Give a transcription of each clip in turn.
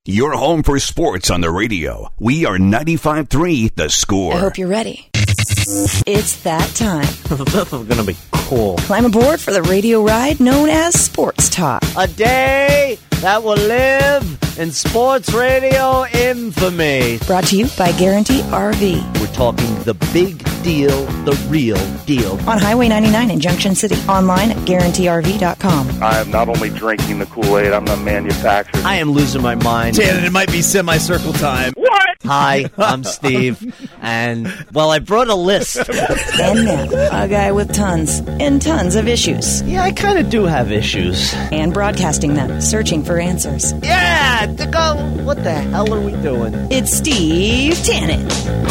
Your home for sports on the radio. We are 95.3 The Score. I hope you're ready. It's that time. This is going to be cool. Climb aboard for the radio ride known as Sports Talk. A day that will live in sports radio infamy. Brought to you by Guarantee RV. We're talking the big deal, the real deal. On Highway 99 in Junction City. Online at GuaranteeRV.com. I am not only drinking the Kool-Aid, I'm the manufacturer. I am losing my mind. Dan, it might be semicircle time. What? Hi, I'm Steve. And, well, I brought a list. And now, a guy with tons and tons of issues. Yeah, I kind of do have issues. And broadcasting them, searching for answers. Yeah, to go. What the hell are we doing? It's Steve Tannen.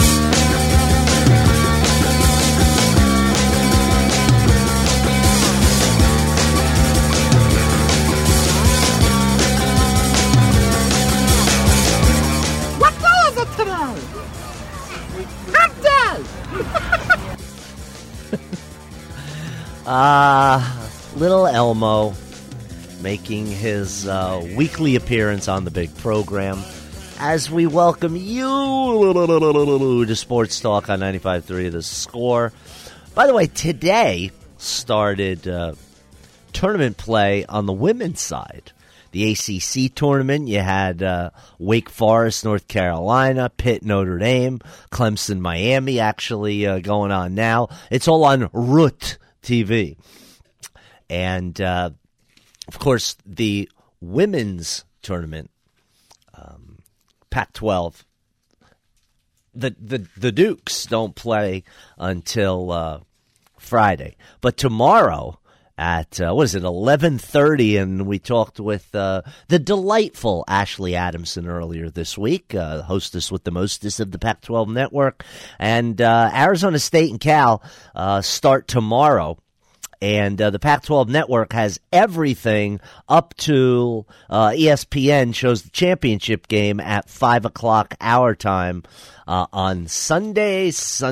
Little Elmo making his weekly appearance on the big program as we welcome you to Sports Talk on 95.3 The Score. By the way, today started tournament play on the women's side. The ACC tournament, you had Wake Forest, North Carolina, Pitt, Notre Dame, Clemson, Miami actually going on now. It's all on Root TV. And, of course, the women's tournament, Pac-12, the Dukes don't play until Friday. But tomorrow at, 11:30, and we talked with the delightful Ashley Adamson earlier this week, hostess with the mostest of the Pac-12 network. And Arizona State and Cal start tomorrow. And the Pac-12 network has everything up to ESPN shows the championship game at 5 o'clock our time on Sunday.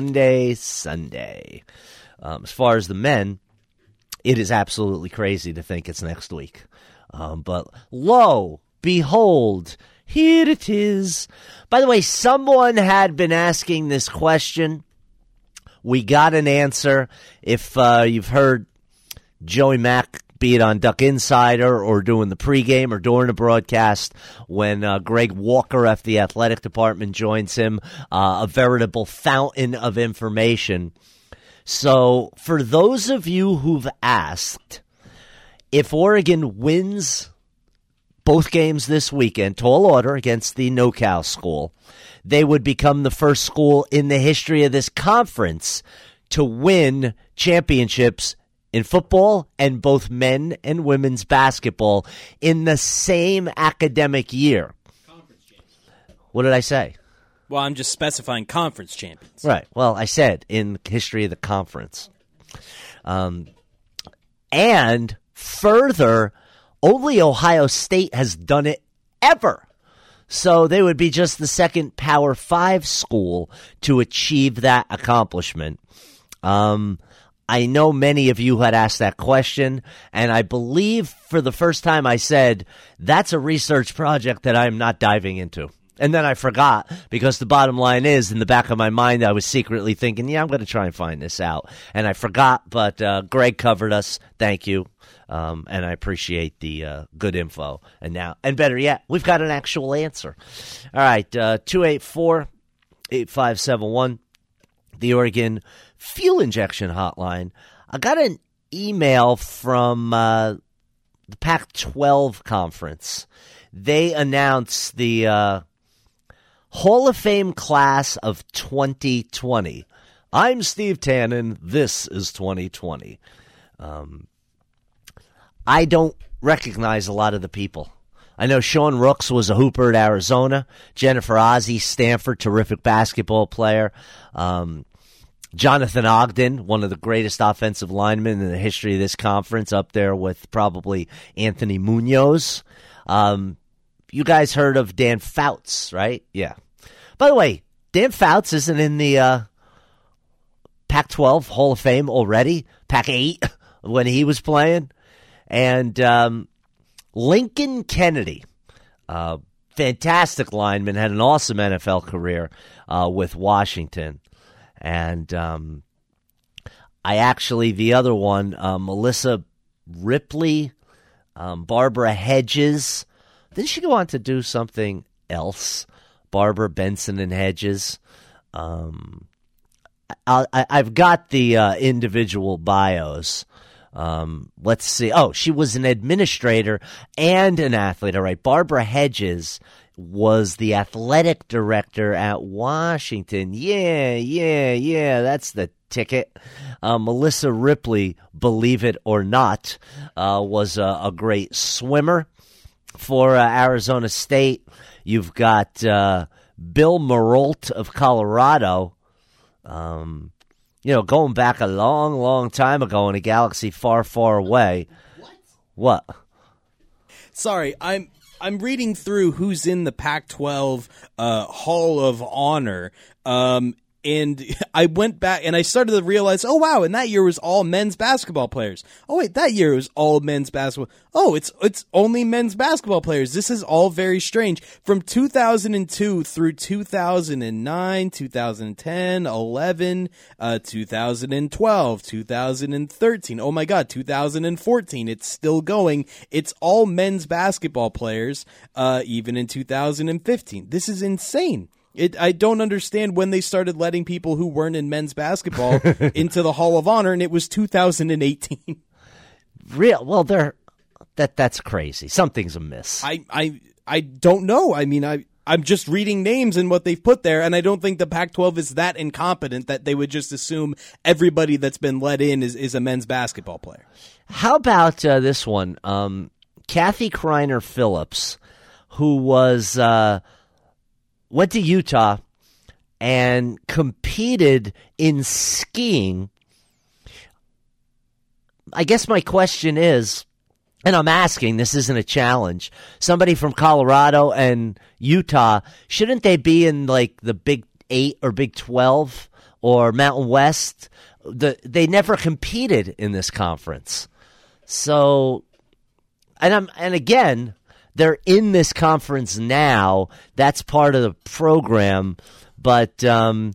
As far as the men, it is absolutely crazy to think it's next week. But lo, behold, here it is. By the way, someone had been asking this question. We got an answer. If you've heard Joey Mack, be it on Duck Insider or doing the pregame or during the broadcast, when Greg Walker of the athletic department joins him, a veritable fountain of information. So for those of you who've asked, if Oregon wins both games this weekend, tall order against the NoCal school, they would become the first school in the history of this conference to win championships in football and both men and women's basketball in the same academic year. What did I say? Well, I'm just specifying conference champions. Right. Well, I said in the history of the conference. And further, only Ohio State has done it ever. So they would be just the second Power 5 school to achieve that accomplishment. I know many of you had asked that question, and I believe for the first time I said, that's a research project that I'm not diving into. And then I forgot, because the bottom line is, in the back of my mind, I was secretly thinking, yeah, I'm going to try and find this out. And I forgot, but Greg covered us. Thank you. And I appreciate the good info. And better yet, we've got an actual answer. All right, 284-8571, the Oregon Fuel Injection Hotline. I got an email from the Pac-12 conference. They announced the Hall of Fame class of 2020. I'm Steve Tannen. This is 2020. I don't recognize a lot of the people. I know Sean Rooks was a hooper at Arizona. Jennifer Ozzie, Stanford, terrific basketball player. Jonathan Ogden, one of the greatest offensive linemen in the history of this conference, up there with probably Anthony Munoz. You guys heard of Dan Fouts, right? Yeah. By the way, Dan Fouts isn't in the Pac-12 Hall of Fame already, Pac-8 when he was playing. And Lincoln Kennedy, fantastic lineman, had an awesome NFL career with Washington. And the other one, Melissa Ripley, Barbara Hedges. Didn't she go on to do something else? Barbara Benson and Hedges. I've got the individual bios. Let's see. Oh, she was an administrator and an athlete. All right. Barbara Hedges was the athletic director at Washington. Yeah. That's the ticket. Melissa Ripley, believe it or not, was a great swimmer for Arizona State. You've got Bill Marolt of Colorado. Going back a long, long time ago in a galaxy far, far away. What? Sorry, I'm reading through who's in the Pac-12 Hall of Honor. And I went back and I started to realize, oh wow, and that year was all men's basketball players. Oh wait, that year was all men's basketball. Oh, it's only men's basketball players. This is all very strange. From 2002 through 2009, 2010, 11, 2012, 2013. Oh my God, 2014. It's still going. It's all men's basketball players, even in 2015. This is insane. I don't understand when they started letting people who weren't in men's basketball into the Hall of Honor, and it was 2018. Well, that's crazy. Something's amiss. I don't know. I mean, I'm just reading names and what they've put there, and I don't think the Pac-12 is that incompetent that they would just assume everybody that's been let in is a men's basketball player. How about this one? Kathy Kreiner Phillips, who was went to Utah and competed in skiing. I guess my question is, and I'm asking, this isn't a challenge, somebody from Colorado and Utah, shouldn't they be in like the Big 8 or Big 12 or Mountain West? They never competed in this conference. So, and again, they're in this conference now. That's part of the program. But, I'll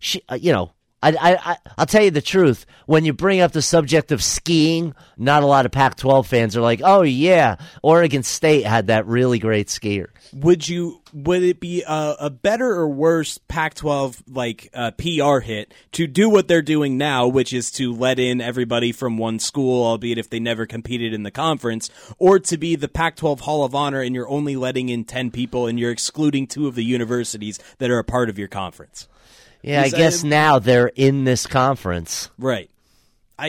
tell you the truth. When you bring up the subject of skiing, not a lot of Pac-12 fans are like, oh, yeah, Oregon State had that really great skier. Would it be a better or worse Pac-12 PR hit to do what they're doing now, which is to let in everybody from one school, albeit if they never competed in the conference, or to be the Pac-12 Hall of Honor and you're only letting in 10 people and you're excluding 2 of the universities that are a part of your conference? Yeah, I guess now they're in this conference. Right. I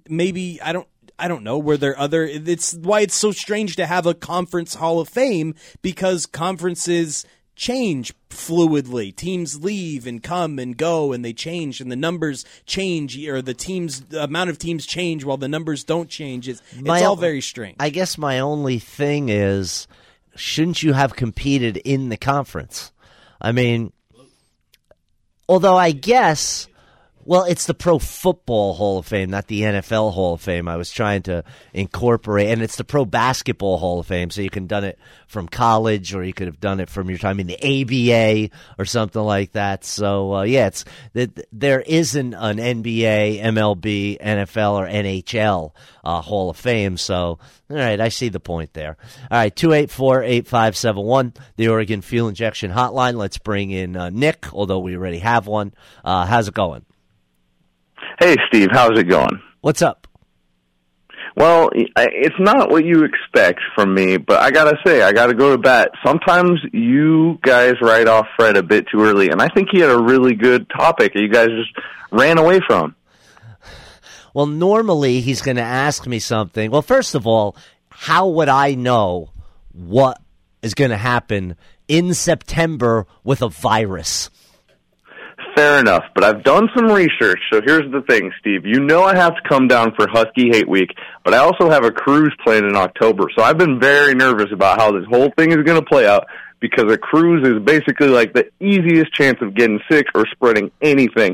don't know. Were there other? It's why it's so strange to have a conference Hall of Fame, because conferences change fluidly. Teams leave and come and go, and they change, and the numbers change, or the amount of teams change while the numbers don't change. It's all very strange. I guess my only thing is, shouldn't you have competed in the conference? I mean, although I guess, well, it's the Pro Football Hall of Fame, not the NFL Hall of Fame. I was trying to incorporate, and it's the Pro Basketball Hall of Fame, so you can done it from college, or you could have done it from your time in the ABA or something like that. So, there isn't an NBA, MLB, NFL, or NHL Hall of Fame. So, all right, I see the point there. All right, 284-8571, the Oregon Fuel Injection Hotline. Let's bring in Nick, although we already have one. How's it going? Hey, Steve, how's it going? What's up? Well, it's not what you expect from me, but I gotta say, I gotta go to bat. Sometimes you guys write off Fred a bit too early, and I think he had a really good topic you guys just ran away from. Well, normally he's going to ask me something. Well, first of all, how would I know what is going to happen in September with a virus? Fair enough, but I've done some research, so here's the thing, Steve. You know I have to come down for Husky Hate Week, but I also have a cruise planned in October, so I've been very nervous about how this whole thing is going to play out, because a cruise is basically like the easiest chance of getting sick or spreading anything.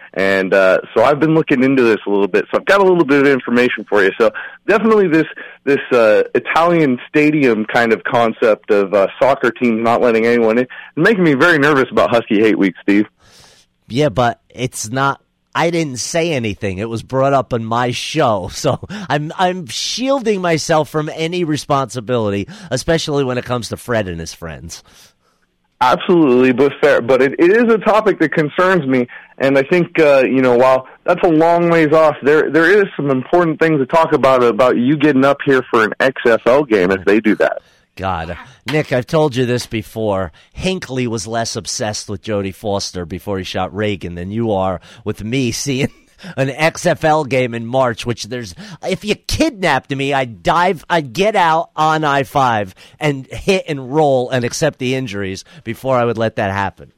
And so I've been looking into this a little bit. So I've got a little bit of information for you. So definitely this Italian stadium kind of concept of soccer teams not letting anyone in is making me very nervous about Husky Hate Week, Steve. Yeah, but it's not. I didn't say anything. It was brought up on my show, so I'm shielding myself from any responsibility, especially when it comes to Fred and his friends. Absolutely, but fair. But it is a topic that concerns me, and I think while that's a long ways off, there is some important things to talk about you getting up here for an XFL game if they do that. God, Nick, I've told you this before. Hinckley was less obsessed with Jodie Foster before he shot Reagan than you are with me seeing an XFL game in March, which if you kidnapped me, I'd get out on I-5 and hit and roll and accept the injuries before I would let that happen.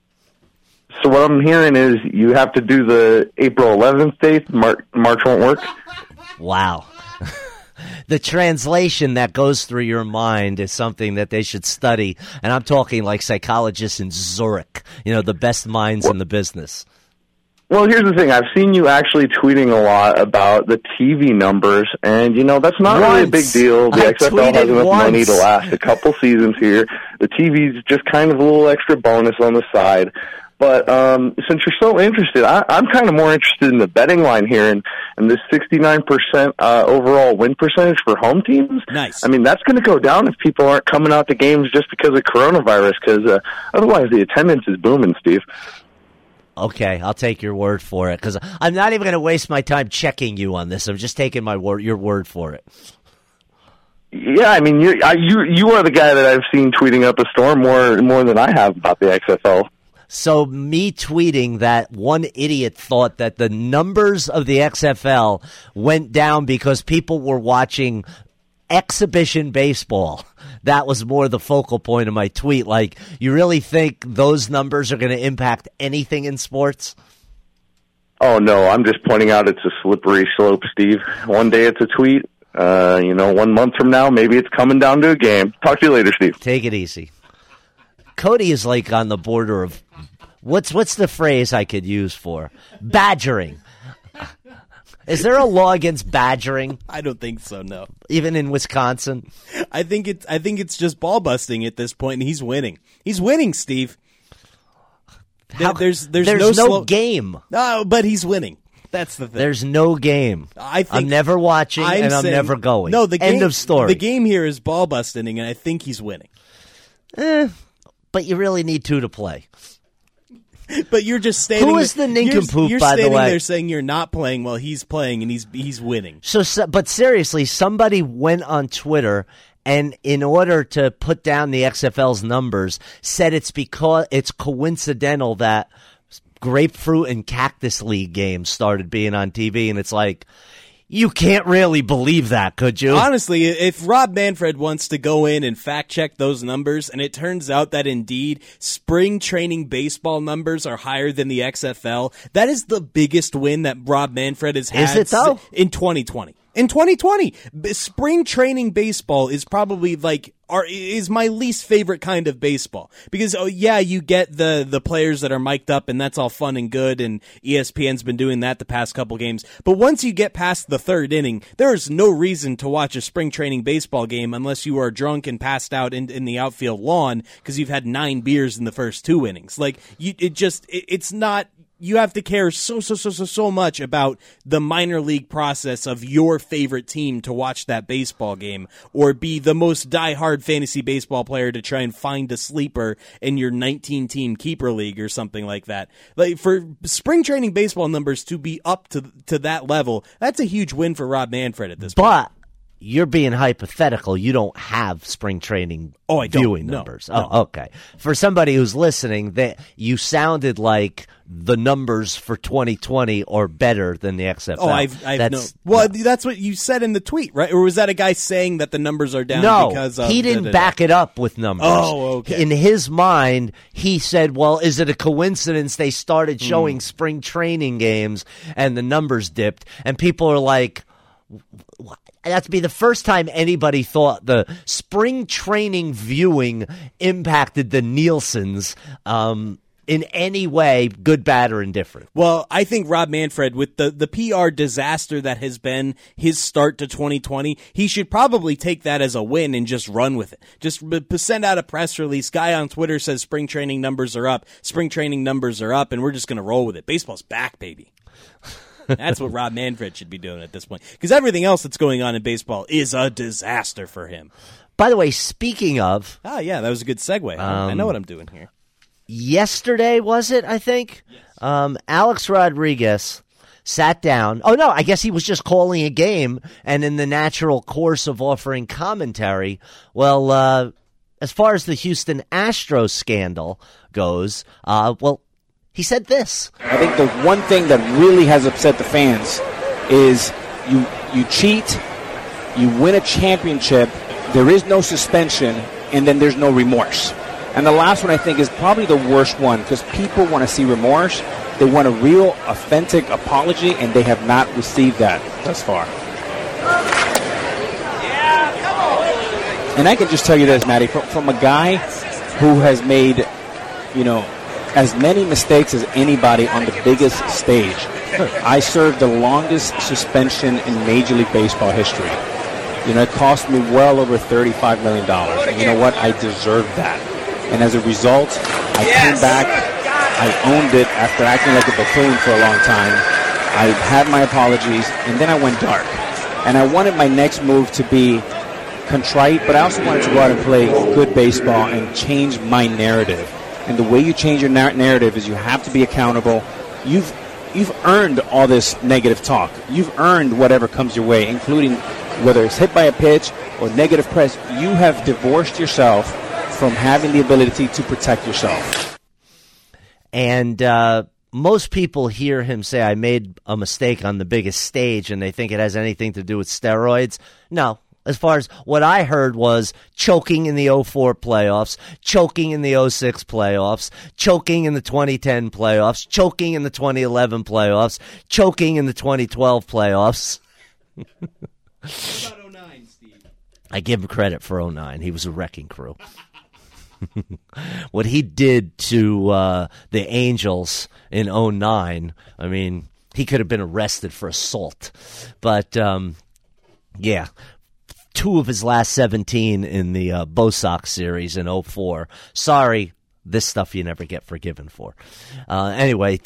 So what I'm hearing is you have to do the April 11th date. March won't work? Wow. The translation that goes through your mind is something that they should study. And I'm talking like psychologists in Zurich, the best minds in the business. Well, here's the thing. I've seen you actually tweeting a lot about the TV numbers, and, that's not really a big deal. The XFL has enough money to last a couple seasons here. The TV's just kind of a little extra bonus on the side. But since you're so interested, I'm kind of more interested in the betting line here, and this 69% overall win percentage for home teams. Nice. I mean, that's going to go down if people aren't coming out to games just because of coronavirus, because otherwise the attendance is booming, Steve. Okay, I'll take your word for it, because I'm not even going to waste my time checking you on this. I'm just taking your word for it. Yeah, I mean, you are the guy that I've seen tweeting up a storm more than I have about the XFL. So me tweeting that one idiot thought that the numbers of the XFL went down because people were watching exhibition baseball. That was more the focal point of my tweet. Like, you really think those numbers are going to impact anything in sports? Oh, no, I'm just pointing out it's a slippery slope, Steve. One day it's a tweet. 1 month from now, maybe it's coming down to a game. Talk to you later, Steve. Take it easy. Cody is like on the border of what's the phrase I could use for badgering? Is there a law against badgering? I don't think so. No, even in Wisconsin. I think it's just ball busting at this point, and he's winning. He's winning, Steve. There's no game. No, but he's winning. That's the thing. There's no game. I'm never watching, I'm never going. No, the game, end of story. The game here is ball busting, and I think he's winning. But you really need two to play. But you're just standing. Who is the nincompoop, you're by the way? You're standing there saying you're not playing while he's playing, and he's winning. But seriously, somebody went on Twitter and, in order to put down the XFL's numbers, said it's because it's coincidental that Grapefruit and Cactus League games started being on TV, and it's like, you can't really believe that, could you? Honestly, if Rob Manfred wants to go in and fact-check those numbers, and it turns out that indeed spring training baseball numbers are higher than the XFL, that is the biggest win that Rob Manfred has had is it, though? In 2020. In 2020, spring training baseball is probably is my least favorite kind of baseball, because you get the players that are mic'd up, and that's all fun and good, and ESPN's been doing that the past couple games. But once you get past the third inning, there is no reason to watch a spring training baseball game unless you are drunk and passed out in the outfield lawn because you've had 9 beers in the first 2 innings. It's not. You have to care so much about the minor league process of your favorite team to watch that baseball game, or be the most diehard fantasy baseball player to try and find a sleeper in your 19-team keeper league or something like that. Like, for spring training baseball numbers to be up to that level, that's a huge win for Rob Manfred at this point. But you're being hypothetical. You don't have spring training viewing numbers. No. Oh, okay. For somebody who's listening, that you sounded like the numbers for 2020 are better than the XFL. Oh, that's what you said in the tweet, right? Or was that a guy saying that the numbers are down? No, because of he didn't back it up with numbers. Oh, okay. In his mind, he said, well, is it a coincidence they started showing spring training games and the numbers dipped? And people are like, that'd be the first time anybody thought the spring training viewing impacted the Nielsen's. in any way, good, bad, or indifferent. Well, I think Rob Manfred, with the PR disaster that has been his start to 2020, he should probably take that as a win and just run with it. Just send out a press release. Guy on Twitter says spring training numbers are up. Spring training numbers are up, and we're just going to roll with it. Baseball's back, baby. That's what Rob Manfred should be doing at this point. Because everything else that's going on in baseball is a disaster for him. By the way, speaking of... Oh, yeah, that was a good segue. I know what I'm doing here. Yesterday, was it, I think? Yes. Alex Rodriguez sat down. Oh, no, I guess he was just calling a game, and in the natural course of offering commentary, well, as far as the Houston Astros scandal goes, he said this. I think the one thing that really has upset the fans is you cheat, you win a championship, there is no suspension, and then there's no remorse. And the last one, I think, is probably the worst one because people want to see remorse. They want a real, authentic apology, and they have not received that thus far. And I can just tell you this, Matty, from a guy who has made, as many mistakes as anybody on the biggest stage. I served the longest suspension in Major League Baseball history. It cost me well over $35 million. And you know what? I deserved that. And as a result, I came back, I owned it after acting like a buffoon for a long time. I had my apologies, and then I went dark. And I wanted my next move to be contrite, but I also wanted to go out and play good baseball and change my narrative. And the way you change your narrative is you have to be accountable. You've earned all this negative talk. You've earned whatever comes your way, including whether it's hit by a pitch or negative press. You have divorced yourself from having the ability to protect yourself. And most people hear him say, I made a mistake on the biggest stage, and they think it has anything to do with steroids. No. As far as what I heard was choking in the 2004 playoffs, choking in the 2006 playoffs, choking in the 2010 playoffs, choking in the 2011 playoffs, choking in the 2012 playoffs. What about 2009, Steve? I give him credit for 2009. He was a wrecking crew. What he did to the Angels in 2009, I mean, he could have been arrested for assault. But, yeah, 2 of his last 17 in the Bo Sox series in 2004. Sorry, this stuff you never get forgiven for. Anyway,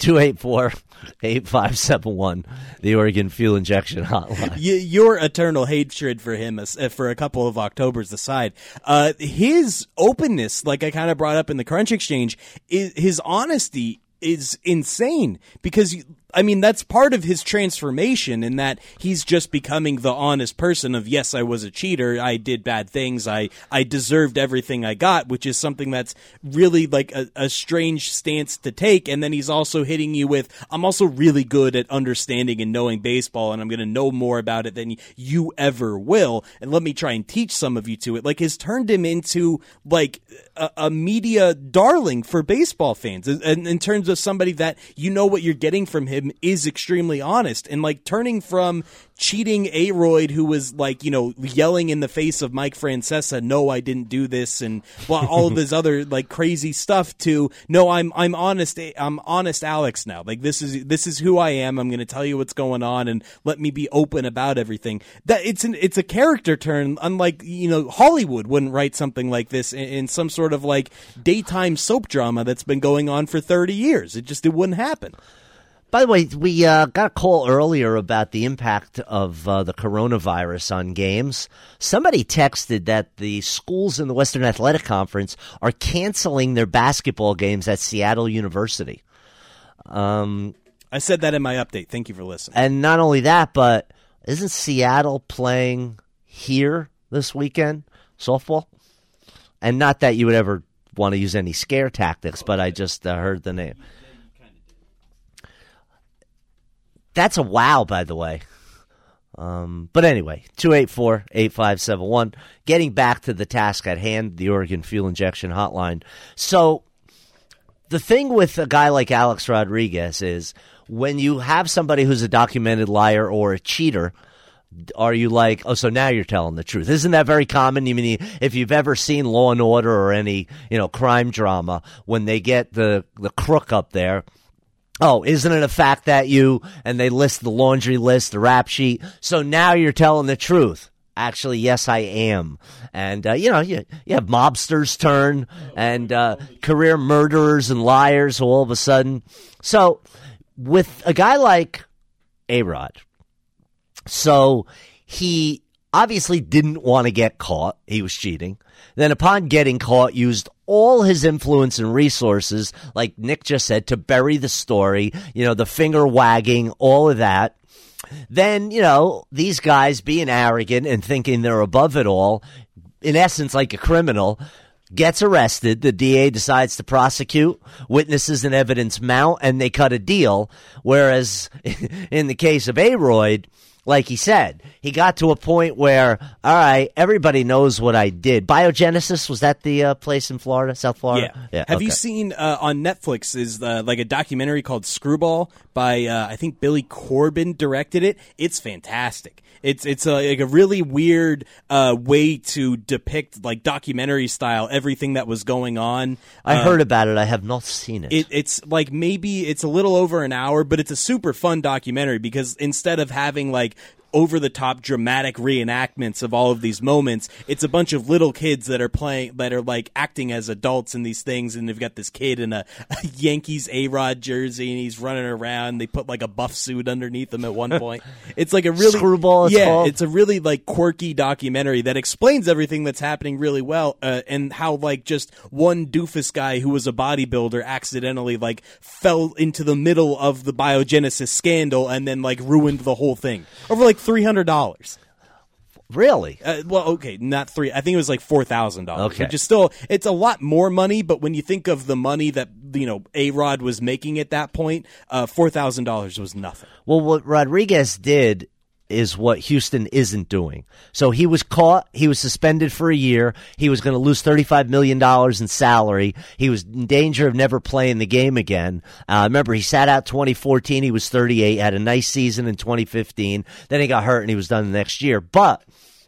284-8571, the Oregon Fuel Injection Hotline. Your eternal hatred for him, for a couple of Octobers aside, his openness, like I kind of brought up in the Crunch Exchange, his honesty is insane because, I mean, that's part of his transformation in that he's just becoming the honest person of, yes, I was a cheater. I did bad things. I deserved everything I got, which is something that's really like a strange stance to take. And then he's also hitting you with, I'm also really good at understanding and knowing baseball, and I'm going to know more about it than you ever will. And let me try and teach some of you to it. Like, has turned him into like a media darling for baseball fans, and in terms of somebody that what you're getting from him is extremely honest, and like turning from cheating Aroyd, who was like, yelling in the face of Mike Francesa, no, I didn't do this, and all of this other like crazy stuff, to no, I'm honest Alex now. Like, this is who I am. I'm going to tell you what's going on, and let me be open about everything. That it's a character turn, unlike Hollywood wouldn't write something like this in some sort of like daytime soap drama that's been going on for 30 years. It wouldn't happen. By the way, we got a call earlier about the impact of the coronavirus on games. Somebody texted that the schools in the Western Athletic Conference are canceling their basketball games at Seattle University. I said that in my update. Thank you for listening. And not only that, but isn't Seattle playing here this weekend, softball? And not that you would ever want to use any scare tactics, but I just heard the name. That's a wow, by the way. But anyway, 284-8571. Getting back to the task at hand, the Oregon Fuel Injection Hotline. So the thing with a guy like Alex Rodriguez is when you have somebody who's a documented liar or a cheater, are you like, oh, so now you're telling the truth? Isn't that very common? I mean, if you've ever seen Law and Order or any, crime drama, when they get the crook up there, oh, isn't it a fact that and they list the laundry list, the rap sheet, so now you're telling the truth. Actually, yes, I am. And, you have mobsters turn and career murderers and liars all of a sudden. So with a guy like A-Rod, so he obviously didn't want to get caught. He was cheating. Then upon getting caught, used all his influence and resources, like Nick just said, to bury the story, the finger wagging, all of that. Then, these guys being arrogant and thinking they're above it all, in essence, like a criminal, gets arrested. The DA decides to prosecute. Witnesses and evidence mount, and they cut a deal. Whereas in the case of A-Royd, like he said, he got to a point where, all right, everybody knows what I did. Biogenesis, was that the place in Florida, South Florida? Yeah. Have you seen on Netflix is like a documentary called Screwball by, I think Billy Corben directed it. It's fantastic. It's like a really weird way to depict, like documentary style, everything that was going on. I heard about it. I have not seen it. It's like maybe it's a little over an hour, but it's a super fun documentary because instead of having like over-the-top dramatic reenactments of all of these moments, it's a bunch of little kids that are like acting as adults in these things, and they've got this kid in a Yankees A-Rod jersey, and he's running around. They put like a buff suit underneath him at one point. It's like a really Screwball. It's a really like quirky documentary that explains everything that's happening really well, and how like just one doofus guy who was a bodybuilder accidentally like fell into the middle of the Biogenesis scandal and then like ruined the whole thing over like $300. Really? Well, okay, not three. I think it was like $4,000. Okay. Which is still, it's a lot more money, but when you think of the money that, A-Rod was making at that point, $4,000 was nothing. Well, what Rodriguez did is what Houston isn't doing. So he was caught. He was suspended for a year. He was going to lose $35 million in salary. He was in danger of never playing the game again. Remember, he sat out 2014. He was 38, had a nice season in 2015. Then he got hurt and he was done the next year. But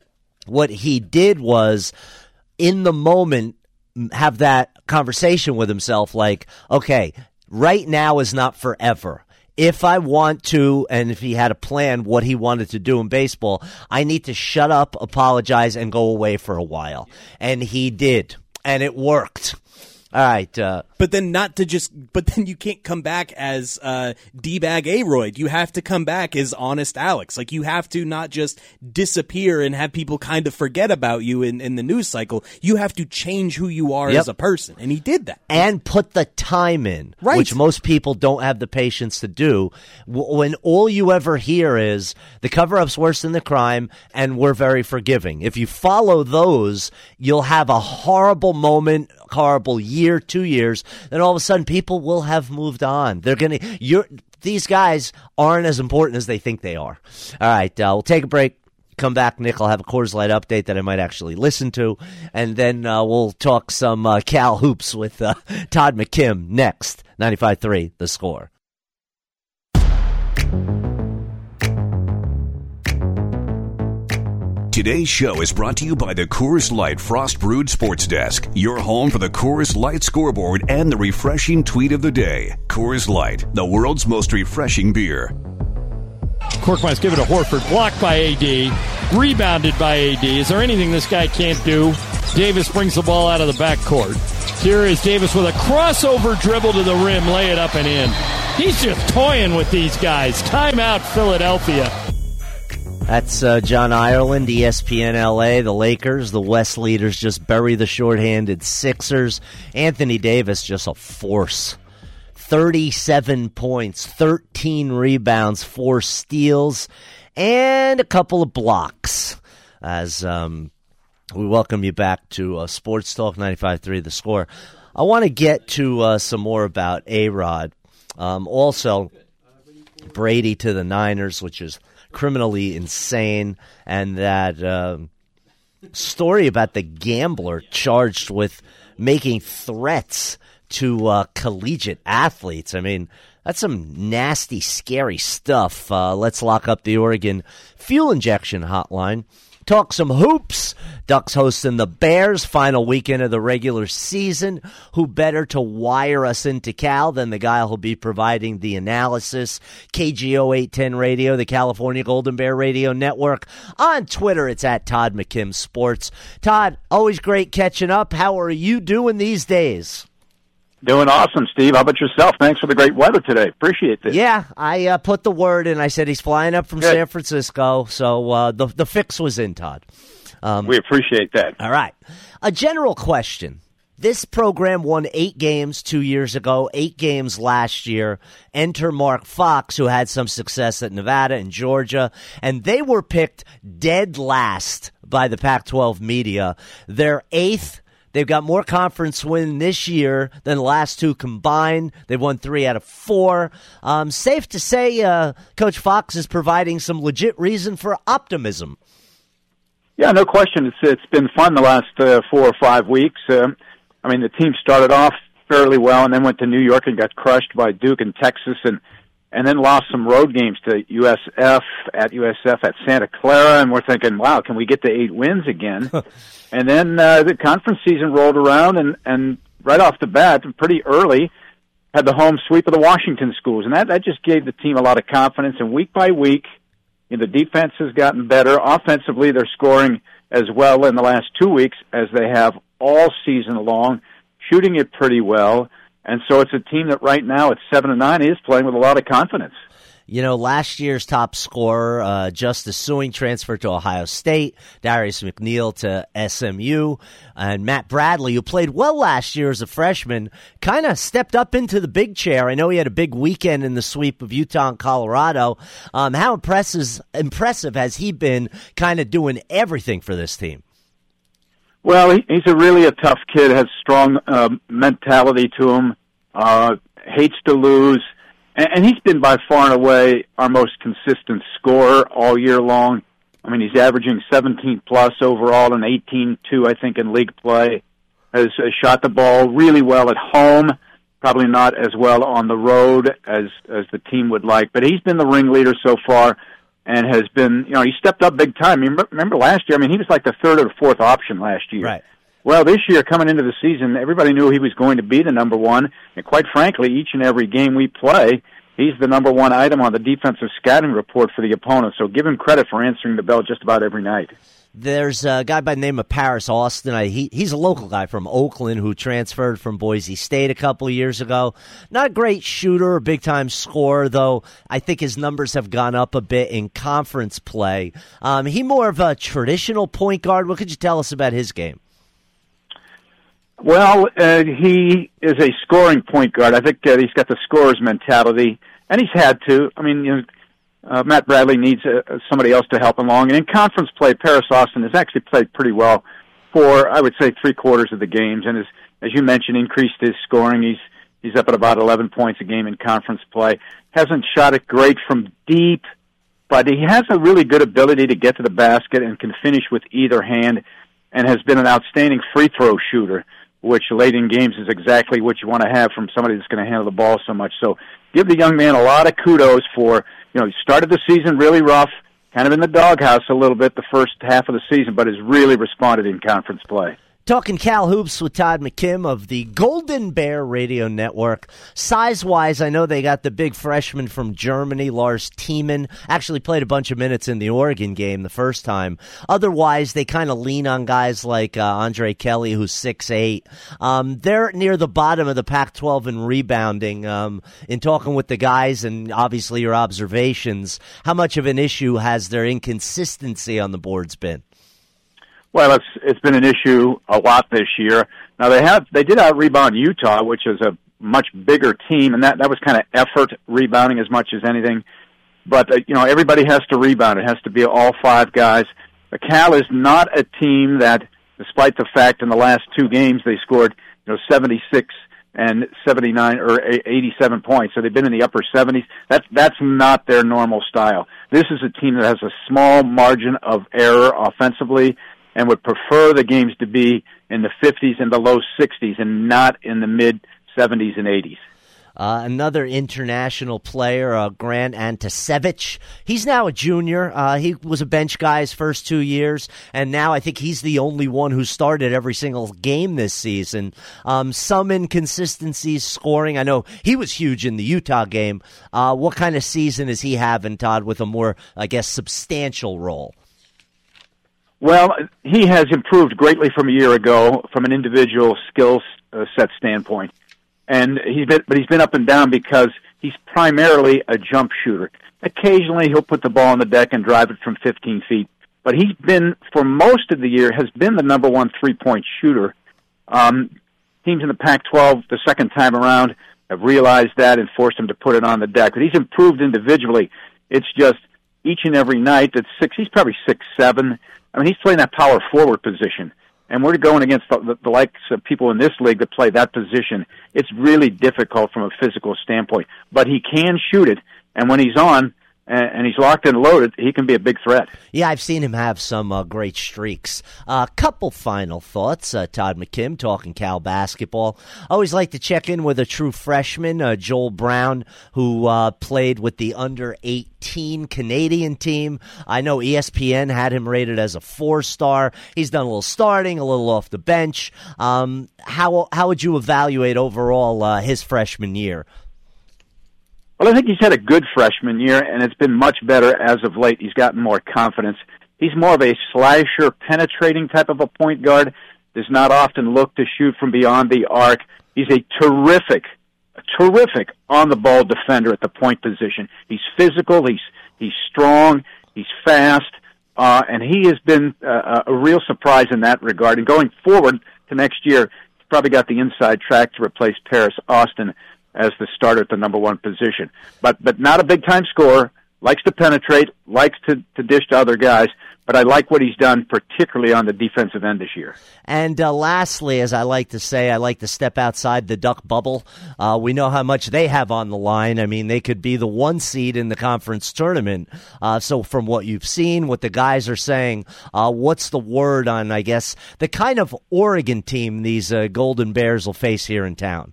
what he did was, in the moment, have that conversation with himself like, okay, right now is not forever. If I want to, and if he had a plan what he wanted to do in baseball, I need to shut up, apologize, and go away for a while. And he did. And it worked. All right. But then you can't come back as D-bag A-Royd. You have to come back as Honest Alex. Like, you have to not just disappear and have people kind of forget about you in the news cycle. You have to change who you are as a person. And he did that. And put the time in, right, which most people don't have the patience to do. When all you ever hear is the cover-up's worse than the crime and we're very forgiving. If you follow those, you'll have a horrible moment, horrible year, 2 years, then all of a sudden people will have moved on. These guys aren't as important as they think they are. All right, we'll take a break. Come back, Nick. I'll have a Coors Light update that I might actually listen to, and then we'll talk some Cal hoops with Todd McKim next. 95.3, The Score. Today's show is brought to you by the Coors Light Frost Brewed Sports Desk, your home for the Coors Light scoreboard and the refreshing tweet of the day. Coors Light, the world's most refreshing beer. Korkmaz give it to Horford, blocked by AD, rebounded by AD. Is there anything this guy can't do? Davis brings the ball out of the backcourt. Here is Davis with a crossover dribble to the rim, lay it up and in. He's just toying with these guys. Timeout, Philadelphia. That's John Ireland, ESPN LA, the Lakers, the West leaders just bury the shorthanded Sixers. Anthony Davis, just a force. 37 points, 13 rebounds, 4 steals, and a couple of blocks. As we welcome you back to Sports Talk 95.3 The Score. I want to get to some more about A-Rod. Also, Brady to the Niners, which is criminally insane, and that story about the gambler charged with making threats to collegiate athletes. I mean, That's some nasty, scary stuff. Let's lock up the Oregon fuel injection hotline. Talk some hoops. Ducks hosting the Bears, final weekend of the regular season. Who better to wire us into Cal than the guy who'll be providing the analysis? KGO 810 Radio, the California Golden Bear Radio Network. On Twitter, it's at Todd McKim Sports. Todd, always great catching up. How are you doing these days? Doing awesome, Steve. How about yourself? Thanks for the great weather today. Appreciate this. Yeah, I put the word in. I said he's flying up from San Francisco, so the fix was in, Todd. We appreciate that. All right. A general question. This program won 8 games 2 years ago, 8 games last year. Enter Mark Fox, who had some success at Nevada and Georgia, and they were picked dead last by the Pac-12 media. They're 8th. They've got more conference win this year than the last 2 combined. They've won 3 out of 4. Safe to say Coach Fox is providing some legit reason for optimism. Yeah, no question. It's been fun the last 4 or 5 weeks. The team started off fairly well and then went to New York and got crushed by Duke and Texas and then lost some road games to USF at Santa Clara, and we're thinking, wow, can we get to 8 wins again? And then the conference season rolled around, and right off the bat, pretty early, had the home sweep of the Washington schools, and that just gave the team a lot of confidence. And week by week, the defense has gotten better. Offensively, they're scoring as well in the last 2 weeks as they have all season long, shooting it pretty well. And so it's a team that right now at 7-9 is playing with a lot of confidence. You know, last year's top scorer, Justice Suing, transferred to Ohio State, Darius McNeil to SMU, and Matt Bradley, who played well last year as a freshman, kind of stepped up into the big chair. I know he had a big weekend in the sweep of Utah and Colorado. How impressive has he been kind of doing everything for this team? Well, he's really a tough kid, has strong mentality to him, hates to lose, and he's been by far and away our most consistent scorer all year long. I mean, he's averaging 17-plus overall and 18-2, I think, in league play. Has shot the ball really well at home, probably not as well on the road as the team would like, but he's been the ringleader so far. And has been, he stepped up big time. Remember last year, he was like the 3rd or the 4th option last year. Right. Well, this year, coming into the season, everybody knew he was going to be the number one. And quite frankly, each and every game we play, he's the number one item on the defensive scouting report for the opponent. So give him credit for answering the bell just about every night. There's a guy by the name of Paris Austin. He's a local guy from Oakland who transferred from Boise State a couple of years ago. Not a great shooter or big-time scorer, though I think his numbers have gone up a bit in conference play. He more of a traditional point guard. What could you tell us about his game? Well, he is a scoring point guard. I think he's got the scorer's mentality, and he's had to. Matt Bradley needs somebody else to help him along. And in conference play, Paris Austin has actually played pretty well for, I would say, 3/4 of the games. And as you mentioned, increased his scoring. He's up at about 11 points a game in conference play. Hasn't shot it great from deep, but he has a really good ability to get to the basket and can finish with either hand, and has been an outstanding free throw shooter, which late in games is exactly what you want to have from somebody that's going to handle the ball so much. So give the young man a lot of kudos for, he started the season really rough, kind of in the doghouse a little bit the first half of the season, but has really responded in conference play. Talking Cal Hoops with Todd McKim of the Golden Bear Radio Network. Size-wise, I know they got the big freshman from Germany, Lars Thiemann. Actually played a bunch of minutes in the Oregon game the first time. Otherwise, they kind of lean on guys like Andre Kelly, who's 6'8". They're near the bottom of the Pac-12 in rebounding. In talking with the guys and obviously your observations, how much of an issue has their inconsistency on the boards been? Well, it's been an issue a lot this year. Now they did out-rebound Utah, which is a much bigger team, and that was kind of effort rebounding as much as anything. But everybody has to rebound. It has to be all 5 guys. Cal is not a team that, despite the fact in the last 2 games they scored 76 and 79 or 87 points, so they've been in the upper 70s. That's not their normal style. This is a team that has a small margin of error offensively, and would prefer the games to be in the 50s and the low 60s and not in the mid 70s and 80s. Another international player, Grant Antasevich. He's now a junior. He was a bench guy his first 2 years, and now I think he's the only one who started every single game this season. Some inconsistencies scoring. I know he was huge in the Utah game. What kind of season is he having, Todd, with a more, I guess, substantial role? Well, he has improved greatly from a year ago from an individual skill set standpoint. And he's been up and down because he's primarily a jump shooter. Occasionally he'll put the ball on the deck and drive it from 15 feet. But he's been, for most of the year, has been the number one three-point shooter. Teams in the Pac-12 the second time around have realized that and forced him to put it on the deck. But he's improved individually. It's just each and every night at 6, he's probably 6'7". I mean, he's playing that power forward position. And we're going against the likes of people in this league that play that position. It's really difficult from a physical standpoint. But he can shoot it, and when he's on and he's locked and loaded, he can be a big threat. Yeah, I've seen him have some great streaks. Couple final thoughts. Todd McKim talking Cal basketball. I always like to check in with a true freshman, Joel Brown, who played with the under-18 Canadian team. I know ESPN had him rated as a 4-star. He's done a little starting, a little off the bench. How would you evaluate overall his freshman year? Well, I think he's had a good freshman year, and it's been much better as of late. He's gotten more confidence. He's more of a slasher, penetrating type of a point guard. Does not often look to shoot from beyond the arc. He's a terrific on-the-ball defender at the point position. He's physical. He's strong. He's fast. And he has been a real surprise in that regard. And going forward to next year, he's probably got the inside track to replace Paris Austin as the starter at the number one position. But not a big-time scorer, likes to penetrate, likes to dish to other guys, but I like what he's done, particularly on the defensive end this year. And lastly, as I like to say, I like to step outside the Duck bubble. We know how much they have on the line. I mean, they could be the 1 seed in the conference tournament. So from what you've seen, what the guys are saying, what's the word on, I guess, the kind of Oregon team these Golden Bears will face here in town?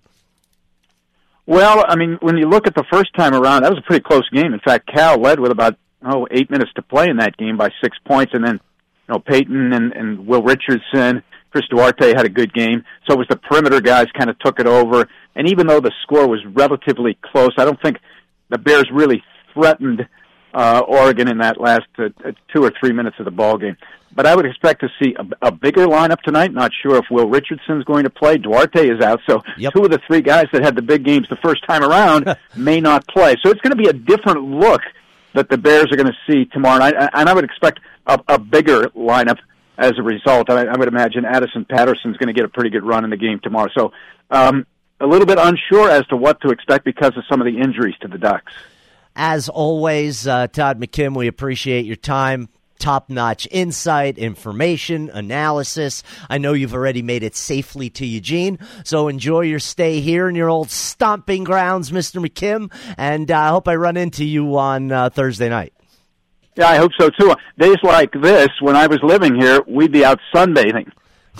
Well, I mean, when you look at the first time around, that was a pretty close game. In fact, Cal led with about 8 minutes to play in that game by 6 points, and then Peyton and Will Richardson, Chris Duarte had a good game. So it was the perimeter guys kind of took it over. And even though the score was relatively close, I don't think the Bears really threatened Oregon in that last 2 or 3 minutes of the ball game. But I would expect to see a bigger lineup tonight. Not sure if Will Richardson's going to play. Duarte is out, so Two of the 3 guys that had the big games the first time around may not play. So it's going to be a different look that the Bears are going to see tomorrow night, and I would expect a bigger lineup as a result. I would imagine Addison Patterson's going to get a pretty good run in the game tomorrow. So a little bit unsure as to what to expect because of some of the injuries to the Ducks. As always, Todd McKim, we appreciate your time. Top-notch insight, information, analysis. I know you've already made it safely to Eugene, so enjoy your stay here in your old stomping grounds, Mr. McKim, and I hope I run into you on Thursday night. Yeah, I hope so, too. Days like this, when I was living here, we'd be out sunbathing.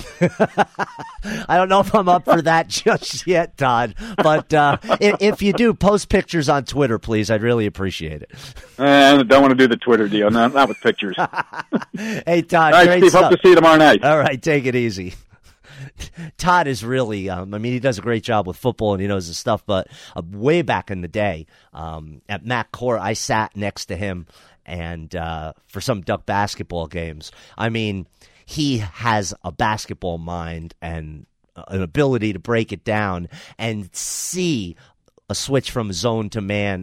I don't know if I'm up for that just yet, Todd, but if you do, post pictures on Twitter, please. I'd really appreciate it. I don't want to do the Twitter deal, not with pictures. Hey, Todd. All right, Steve, hope to see you tomorrow night. All right, take it easy. Todd is really, he does a great job with football and he knows his stuff, but way back in the day at Mac Court, I sat next to him and for some Duck basketball games. He has a basketball mind and an ability to break it down and see a switch from zone to man.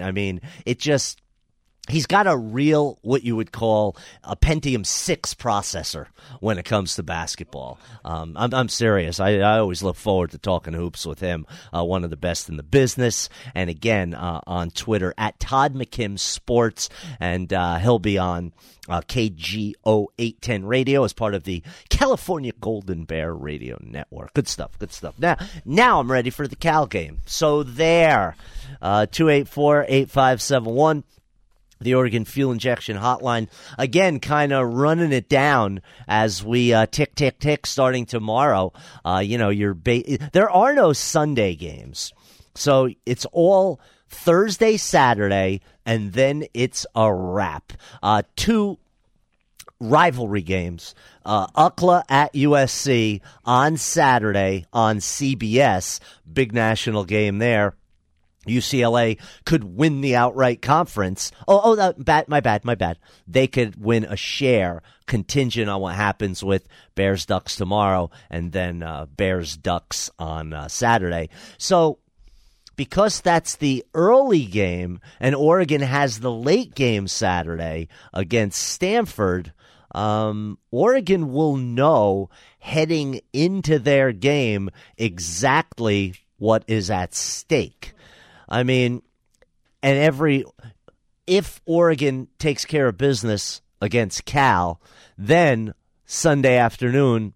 He's got a real, what you would call a Pentium 6 processor when it comes to basketball. I'm serious. I always look forward to talking hoops with him. One of the best in the business. And again, on Twitter at Todd McKim Sports, and he'll be on KGO 810 Radio as part of the California Golden Bear Radio Network. Good stuff. Now I'm ready for the Cal game. So there, 284-8571. The Oregon Fuel Injection Hotline, again, kind of running it down as we tick starting tomorrow. There are no Sunday games. So it's all Thursday, Saturday, and then it's a wrap. 2 rivalry games. UCLA at USC on Saturday on CBS. Big national game there. UCLA could win the outright conference. My bad. They could win a share contingent on what happens with Bears-Ducks tomorrow and then Bears-Ducks on Saturday. So because that's the early game and Oregon has the late game Saturday against Stanford, Oregon will know heading into their game exactly what is at stake. I mean, if Oregon takes care of business against Cal, then Saturday afternoon,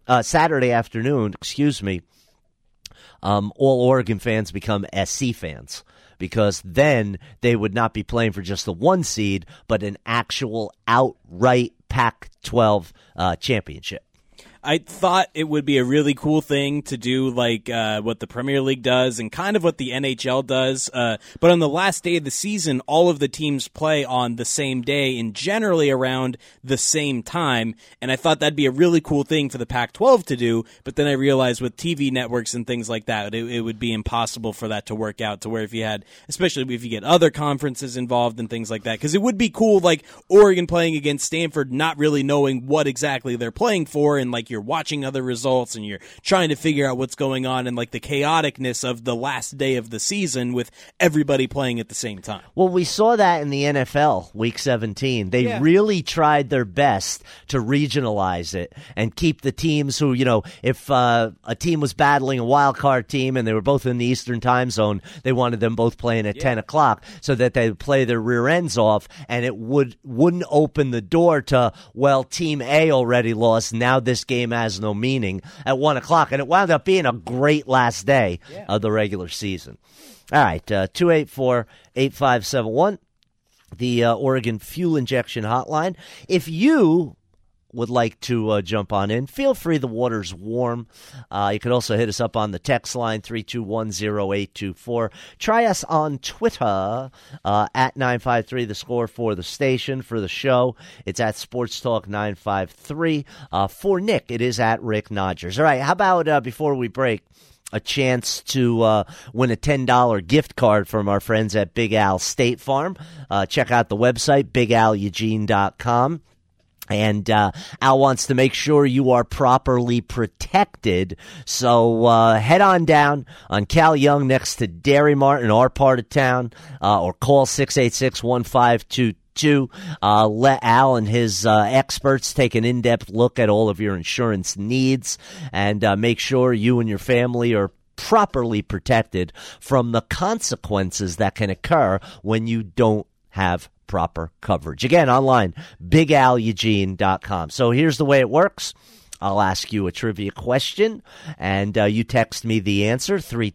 all Oregon fans become SC fans, because then they would not be playing for just the 1 seed, but an actual outright Pac-12 championship. I thought it would be a really cool thing to do, like what the Premier League does and kind of what the NHL does. But on the last day of the season, all of the teams play on the same day and generally around the same time. And I thought that'd be a really cool thing for the Pac-12 to do. But then I realized with TV networks and things like that, it would be impossible for that to work out, to where if you had, especially if you get other conferences involved and things like that. Because it would be cool, like Oregon playing against Stanford, not really knowing what exactly they're playing for, and like you're watching other results and you're trying to figure out what's going on, and like the chaoticness of the last day of the season with everybody playing at the same time. Well, we saw that in the NFL week 17. They really tried their best to regionalize it and keep the teams who, if a team was battling a wild card team and they were both in the Eastern time zone, they wanted them both playing at 10 o'clock so that they would play their rear ends off, and it wouldn't open the door to, well, Team A already lost, now this game has no meaning at 1 o'clock. And it wound up being a great last day of the regular season. All right, 284-8571, the Oregon Fuel Injection Hotline. If you would like to jump on in, feel free. The water's warm. You could also hit us up on the text line, 3210824. Try us on Twitter at 953, the score for the station, for the show. It's at Sports Talk 953. For Nick, it is at Rick Nodgers. All right, how about before we break, a chance to win a $10 gift card from our friends at Big Al State Farm. Check out the website, BigAlEugene.com. And Al wants to make sure you are properly protected. So head on down on Cal Young next to Dairy Mart in our part of town, or call 686-1522. Let Al and his experts take an in-depth look at all of your insurance needs, and make sure you and your family are properly protected from the consequences that can occur when you don't have proper coverage. Again, online, BigAlEugene.com. So here's the way it works. I'll ask you a trivia question, and you text me the answer,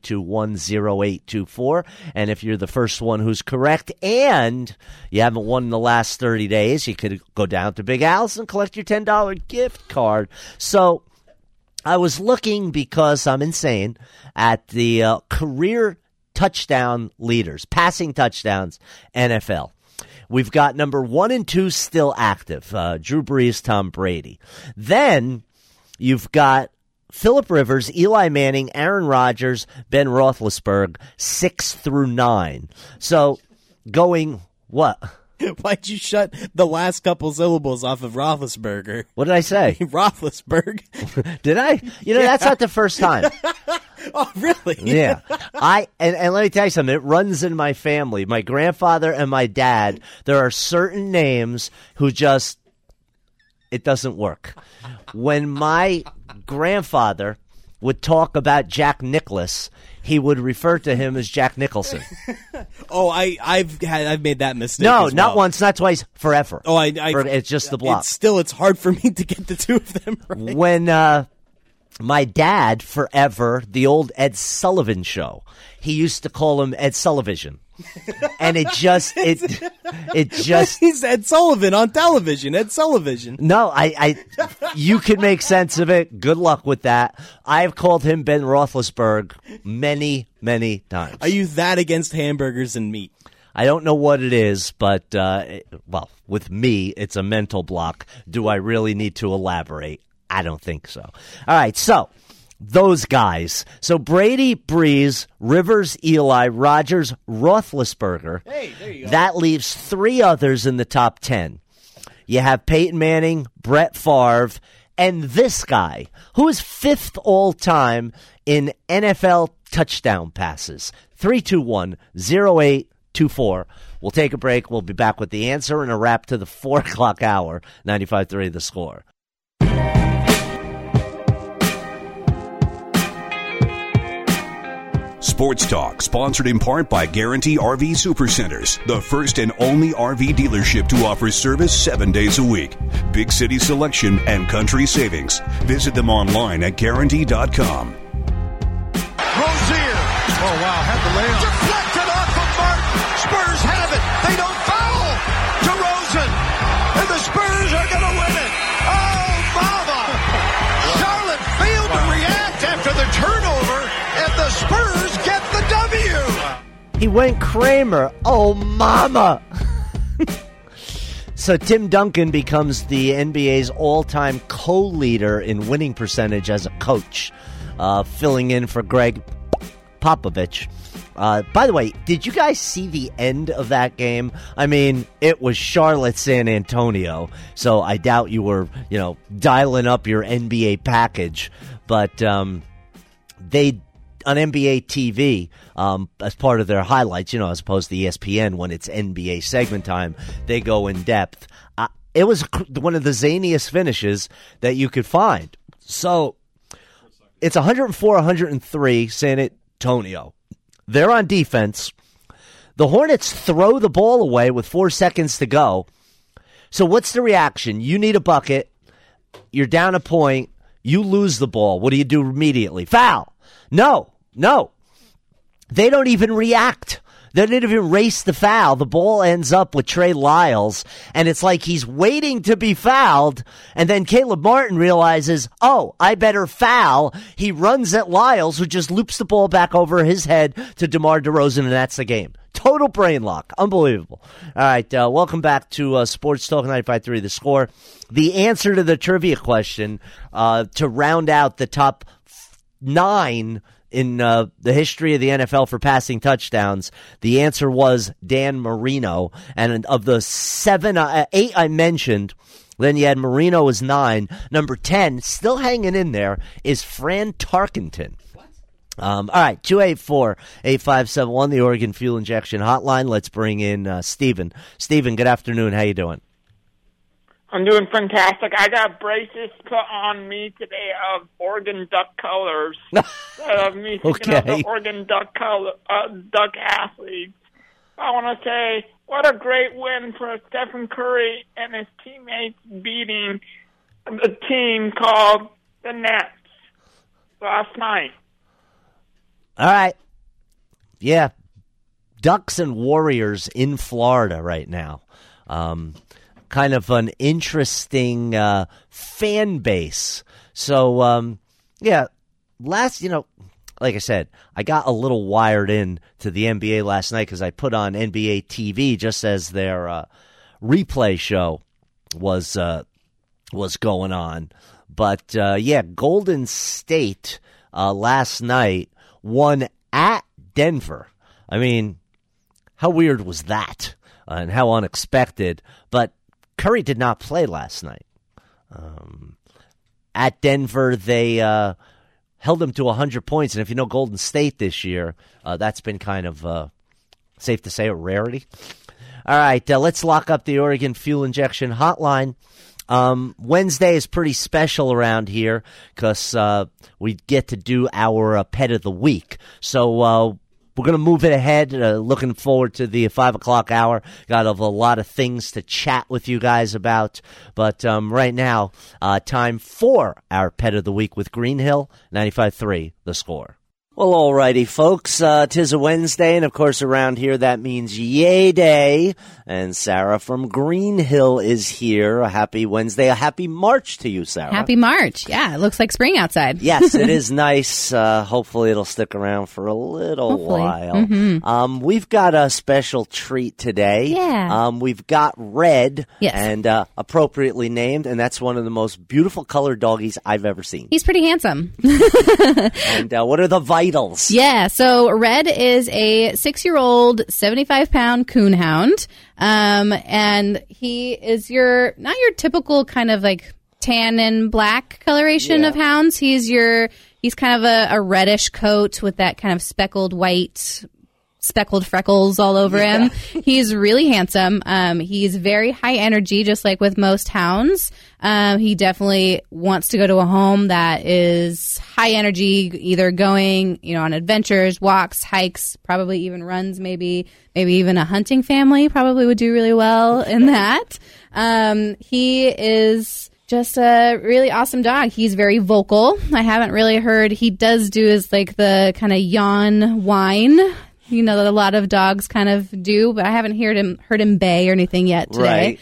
3210824. And if you're the first one who's correct and you haven't won in the last 30 days, you could go down to Big Al's and collect your $10 gift card. So I was looking, because I'm insane, at the career touchdown leaders, passing touchdowns, NFL. We've got number 1 and 2 still active, Drew Brees, Tom Brady. Then you've got Phillip Rivers, Eli Manning, Aaron Rodgers, Ben Roethlisberger, 6 through 9. So going what? Why'd you shut the last couple syllables off of Roethlisberger? What did I say? Roethlisberger. Did I? That's not the first time. Oh, really? Yeah. And let me tell you something. It runs in my family. My grandfather and my dad, there are certain names who just, it doesn't work. When my grandfather would talk about Jack Nicklaus, he would refer to him as Jack Nicholson. Oh, I've made that mistake. No, as not well. once, not twice, forever. Oh, it's just the block. It's hard for me to get the two of them right. When my dad, forever, the old Ed Sullivan Show, he used to call him Ed Sullivision. And it just He's Ed Sullivan on television. Ed Sullivan. No, you can make sense of it. Good luck with that. I've called him Ben Roethlisberger many, many times. Are you that against hamburgers and meat? I don't know what it is, but, well, with me, it's a mental block. Do I really need to elaborate? I don't think so. All right, so those guys. So Brady, Breeze, Rivers, Eli, Rodgers, Roethlisberger. Hey, there you go. That leaves 3 others in the top 10. You have Peyton Manning, Brett Favre, and this guy, who is 5th all-time in NFL touchdown passes. 321-0824. We'll take a break. We'll be back with the answer and a wrap to the 4 o'clock hour. 95.3 The Score. Sports Talk, sponsored in part by Guarantee RV Supercenters, the first and only RV dealership to offer service 7 days a week. Big city selection and country savings. Visit them online at Guarantee.com. Rozier. Oh, wow. Had the layup. Deflected off of Martin. Spurs have it. They don't foul. DeRozan. And the Spurs are going to win it. Oh, mama. Charlotte failed to react after the turnover, and the Spurs get the W. He went Kramer. Oh, mama. So Tim Duncan becomes the NBA's all-time co-leader in winning percentage as a coach, filling in for Greg Popovich. By the way, did you guys see the end of that game? I mean, it was Charlotte-San Antonio, so I doubt you were, dialing up your NBA package. But they, on NBA TV, as part of their highlights, as opposed to ESPN when it's NBA segment time, they go in depth. It was one of the zaniest finishes that you could find. So it's 104-103 San Antonio. They're on defense. The Hornets throw the ball away with 4 seconds to go. So what's the reaction? You need a bucket. You're down a point. You lose the ball. What do you do immediately? Foul. No. They don't even react. They didn't even race the foul. The ball ends up with Trey Lyles, and it's like he's waiting to be fouled, and then Caleb Martin realizes, oh, I better foul. He runs at Lyles, who just loops the ball back over his head to DeMar DeRozan, and that's the game. Total brain lock. Unbelievable. All right, welcome back to Sports Talk 95.3 The Score. The answer to the trivia question to round out the top 9 in the history of the NFL for passing touchdowns, the answer was Dan Marino. And of the 8 I mentioned, then you had Marino as 9. Number 10, still hanging in there, is Fran Tarkenton. All right, 284-8571, the Oregon Fuel Injection Hotline. Let's bring in Stephen. Stephen, good afternoon. How you doing? I'm doing fantastic. I got braces put on me today of Oregon Duck colors. Of me thinking of the Oregon Duck athletes. I want to say, what a great win for Stephen Curry and his teammates beating the team called the Nets last night. All right. Yeah. Ducks and Warriors in Florida right now. Kind of an interesting fan base. So, like I said, I got a little wired in to the NBA last night because I put on NBA TV just as their replay show was going on. But, Golden State last night won at Denver. I mean, how weird was that? And how unexpected. But Curry did not play last night. At Denver, they held him to 100 points. And if you know Golden State this year, that's been kind of, safe to say, a rarity. All right, let's lock up the Oregon Fuel Injection Hotline. Wednesday is pretty special around here because we get to do our Pet of the Week. So we're going to move it ahead. Looking forward to the 5 o'clock hour. Got a lot of things to chat with you guys about. But right now, time for our Pet of the Week with Greenhill, 95.3 The Score. Well, alrighty, folks. 'Tis a Wednesday, and of course around here that means Yay Day. And Sarah from Green Hill is here. A happy Wednesday, a happy March to you, Sarah. Happy March. Yeah, it looks like spring outside. Yes, it is nice. Hopefully it'll stick around for a little while. Mm-hmm. We've got a special treat today. Yeah. We've got Red, yes. and appropriately named, and that's one of the most beautiful colored doggies I've ever seen. He's pretty handsome. And what are the vitals? Yeah, so Red is a 6-year-old, 75-pound coonhound. And he is not your typical kind of like tan and black coloration of hounds. He's kind of a reddish coat with that kind of speckled freckles all over him. He's really handsome. He's very high energy, just like with most hounds. He definitely wants to go to a home that is high energy, either going, on adventures, walks, hikes, probably even runs, maybe even a hunting family probably would do really well in that. He is just a really awesome dog. He's very vocal. I haven't really heard, he does do is like the kind of yawn whine, that a lot of dogs kind of do, but I haven't heard him bay or anything yet today.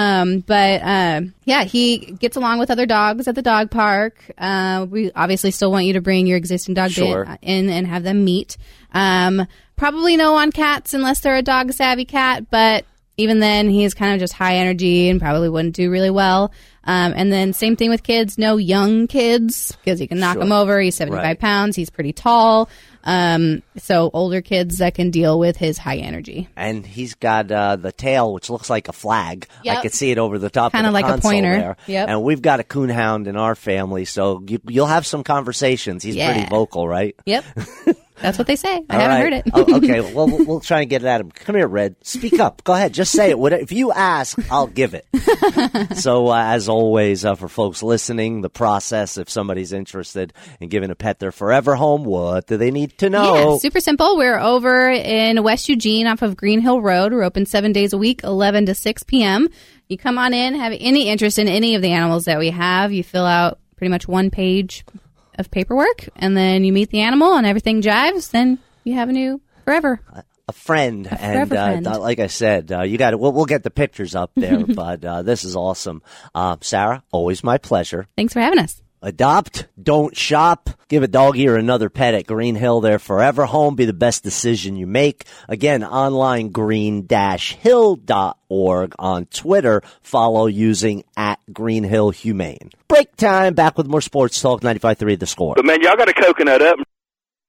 Right. Yeah, he gets along with other dogs at the dog park. We obviously still want you to bring your existing dog in and have them meet. Probably no on cats unless they're a dog savvy cat, but even then he's kind of just high energy and probably wouldn't do really well. And then same thing with kids, no young kids because you can knock him over. He's 75 pounds. He's pretty tall. So older kids that can deal with his high energy. And he's got the tail, which looks like a flag. Yep. I could see it over the top Kinda of the like a console pointer. there. Yep. And we've got a coonhound in our family, so you'll have some conversations. He's pretty vocal, right? Yep. That's what they say. I haven't heard it. Okay, well, we'll try and get it at him. Come here, Red. Speak up. Go ahead. Just say it. If you ask, I'll give it. So, as always, for folks listening, the process, if somebody's interested in giving a pet their forever home, what do they need to know? Yeah, super simple. We're over in West Eugene off of Green Hill Road. We're open 7 days a week, 11 to 6 p.m. You come on in, have any interest in any of the animals that we have. You fill out pretty much one page of paperwork, and then you meet the animal and everything jives, then you have a new forever. A friend. And friend. Like I said, you got it. We'll get the pictures up there, but this is awesome. Sarah, always my pleasure. Thanks for having us. Adopt, don't shop. Give a doggy or another pet at Green Hill, their forever home. Be the best decision you make. Again, online, green-hill.org. On Twitter, follow using @GreenHillHumane. Break time. Back with more sports talk. 95.3 The Score. But man, y'all got a coconut up.